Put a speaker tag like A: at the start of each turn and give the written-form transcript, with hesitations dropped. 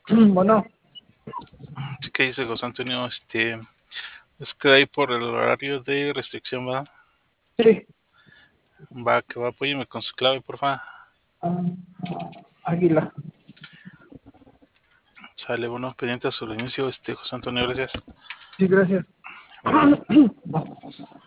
A: Bueno,
B: Sí, que dice José Antonio, es que ahí por el horario de restricción, ¿va?
A: sí.
B: Va, que va, apóyeme con su clave, porfa.
A: Ah, Águila.
B: Sale, bueno, pendiente a su inicio, José Antonio, gracias.
A: Sí, gracias.
B: Bye.
A: No.